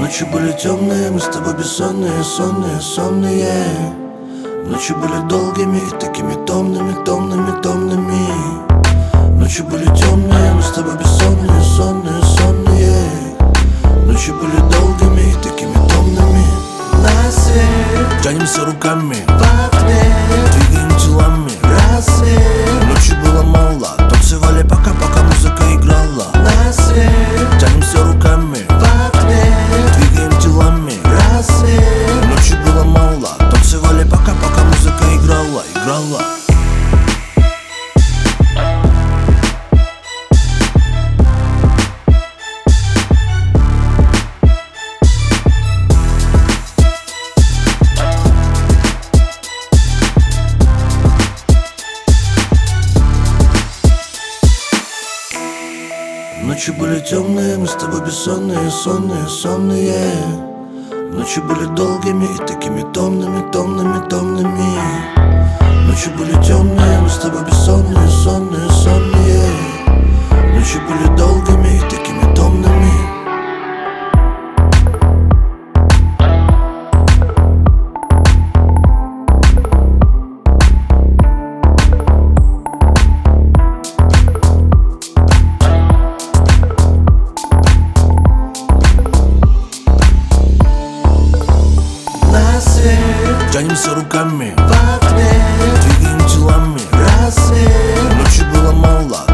Ночи были темные, мы с тобой бессонные, сонные, сонные. Ночи были долгими и такими томными, томными, томными. Ночи были темные, мы с тобой бессонные, сонные, сонные. Ночи были долгими и такими томными. На свет Тянемся руками в ответ, двигаем телами. рассвет Ночи было мало, танцевали пока музыка играла. на свет Тянемся руками в ответ, двигаем телами. рассвет Ночи было мало, танцевали пока музыка играла. Ночи были темные, мы с тобой бессонные, сонные, сонные. Ночи были долгими и такими томными, томными, томными. Ночи были темные, мы с тобой бессонные, сонные, сонные. Ночи были долгими и такими томными. на свет Тянемся руками, в ответ, двигаем телами. рассвет Ночи было мало,